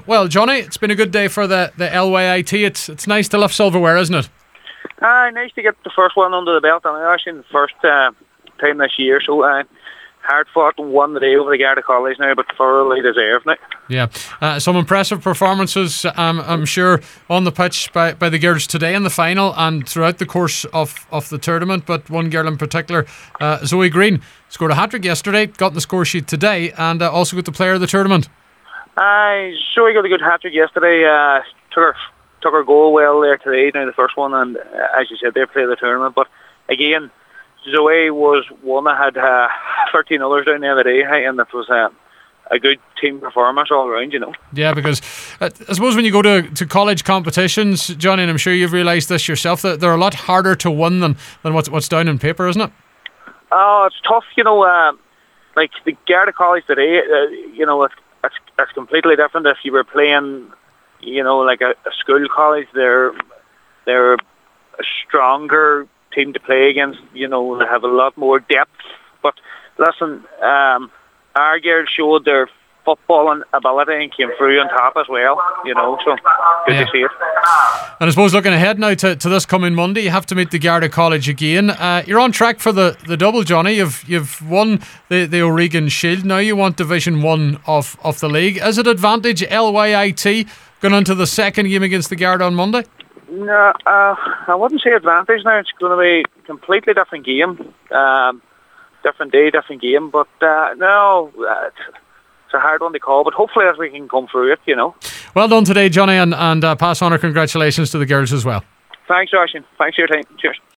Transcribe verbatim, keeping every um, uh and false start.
Well, Johnny, it's been a good day for the, the L Y I T. It's it's nice to lift silverware, isn't it? Uh, nice to get the first one under the belt. I mean, actually the first uh, time this year, so uh, hard fought and won the day over the Garda College now, but thoroughly deserved now. Yeah, uh, some impressive performances, um, I'm sure, on the pitch by, by the girls today in the final and throughout the course of, of the tournament. But one girl in particular, uh, Zoe Green, scored a hat-trick yesterday, got the score sheet today, and uh, also got the player of the tournament. Uh, Zoe got a good hat-trick yesterday. Uh, took her took her goal well there today, now the first one, and uh, as you said, they played the tournament. But again, Zoe was one that had uh, thirteen others down the other day, and that was uh, a good team performance all around, you know. Yeah, because uh, I suppose when you go to, to college competitions, Johnny, and I'm sure you've realised this yourself, that they're a lot harder to win than, than what's, what's down in paper, isn't it? Oh, it's tough, you know. Uh, like the Garda College today, uh, you know, it's, it's, it's completely different. If you were playing, you know, like a, a school college, they're they're a stronger team to play against. You know, they have a lot more depth. But listen, um, our girls showed their footballing ability and came through on top as well. You know, so good yeah. to see it. And I suppose looking ahead now to, to this coming Monday, you have to meet the Garda College again. Uh, you're on track for the, the double, Johnny. You've you've won the, the O'Regan Shield. Now you want Division One of, of the league. Is it advantage L Y I T going into the second game against the Garda on Monday? No, uh, I wouldn't say advantage now. It's going to be a completely different game. Um, different day, different game. But uh, no, uh, it's, it's a hard one to call. But hopefully as we can come through it, you know. Well done today, Johnny, and, and uh, pass on our congratulations to the girls as well. Thanks, Josh. Thanks for your time. Cheers.